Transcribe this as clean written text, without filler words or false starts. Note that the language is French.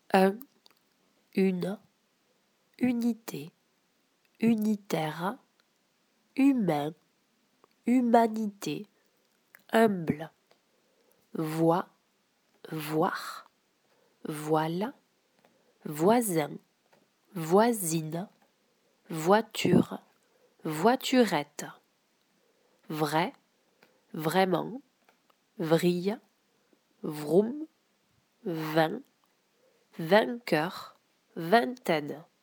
un, une, unité, unitaire, humain, humanité, humble, voix, voir, voile, voisin, voisine, voiture, voiturette, vrai, vraiment, vrille, vroom, vin, vainqueur, vingtaine.